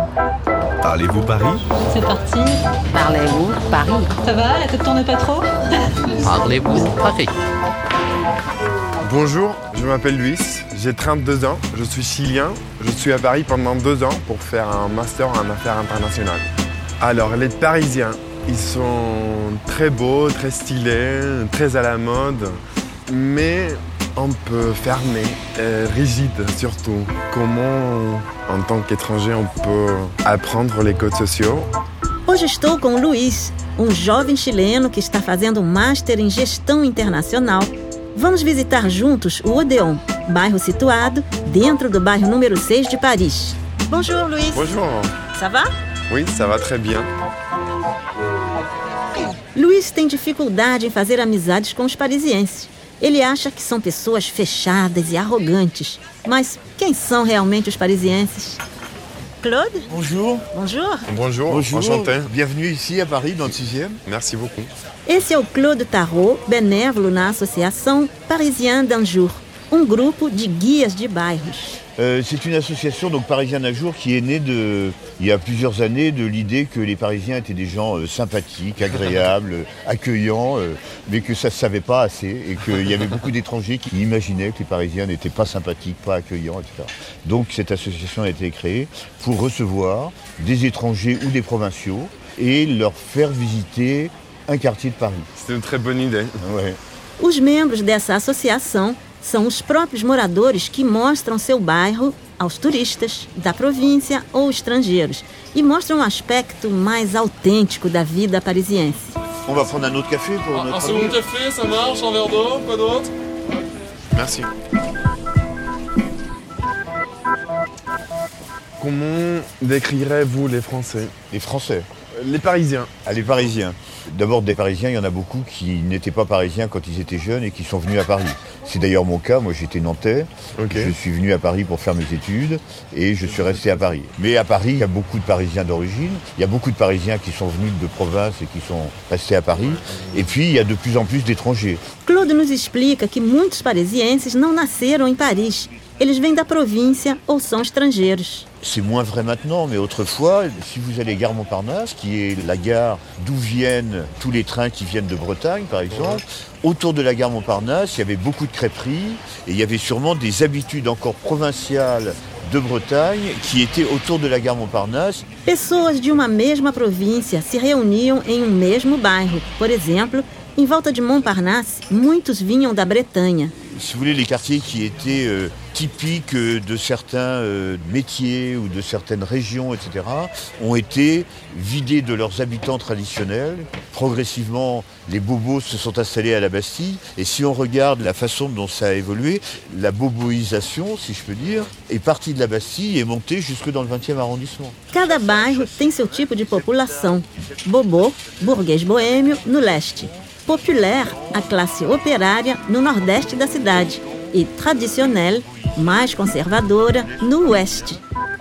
Parlez-vous Paris? C'est parti. Parlez-vous Paris? Ça va, la tête tourne pas trop? Parlez-vous Paris? Bonjour, je m'appelle Luis, j'ai 32 ans, je suis chilien. Je suis à Paris pendant 2 ans pour faire un master en affaires internationales. Alors, les Parisiens, ils sont très beaux, très stylés, très à la mode, mais un peu fermés, rigides surtout. Comment, en tant qu'étranger, on peut apprendre les codes sociaux? Hoje estou com Luis, jovem chileno que está fazendo Master em Gestão Internacional. Vamos visitar juntos o Odéon, bairro situado dentro do bairro número 6 de Paris. Bonjour, Luis. Bonjour. Ça va? Oui, ça va très bien. Luis tem dificuldade em fazer amizades com os parisienses. Ele acha que são pessoas fechadas e arrogantes. Mas quem são realmente os parisienses? Claude? Bonjour. Bonjour. Bonjour, enchanté. Bienvenue ici à Paris, dans le 6e. Merci beaucoup. Esse é o Claude Tarot, benévolo na Associação Parisien d'un Jour, grupo de guias de bairros. C'est une association donc Parisien d'un Jour qui est née il y a plusieurs années de l'idée que les Parisiens étaient des gens sympathiques, agréables, accueillants, mais que ça ne se savait pas assez et qu'il y avait beaucoup d'étrangers qui imaginaient que les Parisiens n'étaient pas sympathiques, pas accueillants, etc. Donc cette association a été créée pour recevoir des étrangers ou des provinciaux et leur faire visiter un quartier de Paris. C'est une très bonne idée. Ouais. Os membros dessa associação são os próprios moradores que mostram seu bairro aos turistas da província ou estrangeiros e mostram um aspecto mais autêntico da vida parisiense. On va prendre un autre café pour notre Un second café, ça marche, un verre d'eau, quoi d'autre? Merci. Comment décrirez-vous les Français? Les Français. Les Parisiens. Ah, les Parisiens. D'abord, des Parisiens, il y en a beaucoup qui n'étaient pas parisiens quand ils étaient jeunes et qui sont venus à Paris. C'est d'ailleurs mon cas. Moi, j'étais nantais. Okay. Je suis venu à Paris pour faire mes études et je suis resté à Paris. Mais à Paris, il y a beaucoup de Parisiens d'origine. Il y a beaucoup de Parisiens qui sont venus de province et qui sont restés à Paris. Et puis, il y a de plus en plus d'étrangers. Claude nos explica que muitos parisienses não nasceram em Paris. Eles vêm da província ou são estrangeiros. C'est moins vrai maintenant, mais autrefois, si vous allez gare Montparnasse, qui est la gare d'où viennent tous les trains qui viennent de Bretagne, par exemple, autour de la gare Montparnasse, il y avait beaucoup de crêperies et il y avait sûrement des habitudes encore provinciales de Bretagne qui étaient autour de la gare Montparnasse. Pessoas de uma mesma província se reuniam em mesmo bairro. Por exemplo, em volta de Montparnasse, muitos vinham da Bretanha. Si vous voulez, les quartiers qui étaient typiques de certains métiers ou de certaines régions, etc., ont été vidés de leurs habitants traditionnels. Progressivement, les bobos se sont installés à la Bastille. Et si on regarde la façon dont ça a évolué, la boboisation, si je peux dire, est partie de la Bastille et est montée jusque dans le 20e arrondissement. Cada bairro tem seu tipo de população. Bobô, burguês boêmio, no leste. Populaire, a classe operária no nordeste da cidade. E traditionnelle, mais conservadora, no oeste.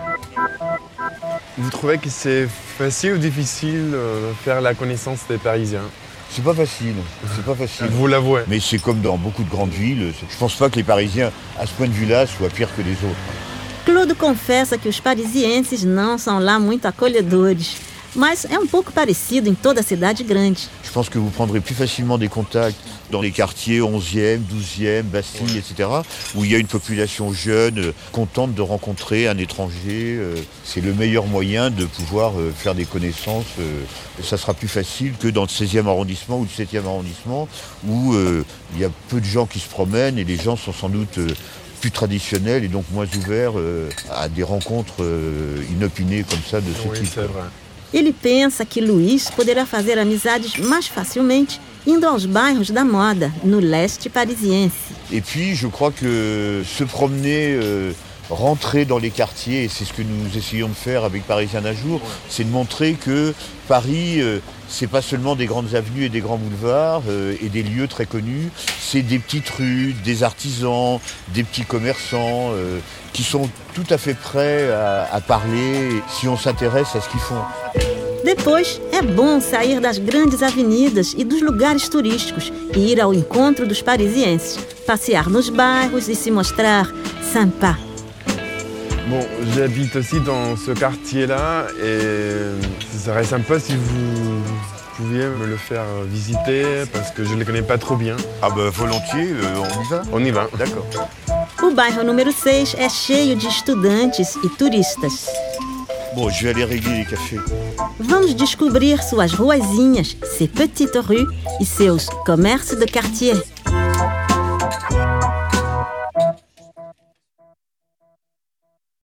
Vous trouvez que c'est facile ou difficile de faire la connaissance des Parisiens? C'est pas facile, c'est pas facile. Vous l'avouez. Mais c'est comme dans beaucoup de grandes villes. Je pense pas que les Parisiens, à ce point de vue-là, soient pires que les autres. Claude confessa que os parisienses não são lá muito acolhedores. Mas é pouco parecido em toda a cidade grande. Je pense que vous prendrez plus facilement des contacts dans les quartiers 11e, 12e, Bastille, etc., où il y a une population jeune, contente de rencontrer un étranger. C'est le meilleur moyen de pouvoir faire des connaissances. Ça sera plus facile que dans le 16e arrondissement ou le 7e arrondissement, où il y a peu de gens qui se promènent et les gens sont sans doute plus traditionnels et donc moins ouverts à des rencontres inopinées comme ça de ce type. C'est vrai. Ele pensa que Luis poderá fazer amizades mais facilmente indo aos bairros da moda, no leste parisiense. Et puis, je crois que se promener, rentrer dans les quartiers, et c'est ce que nous essayons de faire avec Parisien d'un Jour, c'est de montrer que Paris, c'est pas seulement des grandes avenues et des grands boulevards et des lieux très connus, c'est des petites rues, des artisans, des petits commerçants qui sont tout à fait prêts à parler si on s'intéresse à ce qu'ils font. Depois, é bom sair das grandes avenidas e dos lugares turísticos e ir ao encontro dos parisienses, passear nos bairros e se mostrar sympa. Bon, j'habite aussi dans ce quartier-là et ce serait sympa si vous pouviez me le faire visiter parce que je ne le connais pas trop bien. Ah bah volontiers, on y va. On y va. D'accord. O bairro número 6 é cheio de estudantes e turistas. Bon, je vais aller régler les cafés. Vamos descobrir suas ruazinhas, ses petites rues e seus comércios de quartier.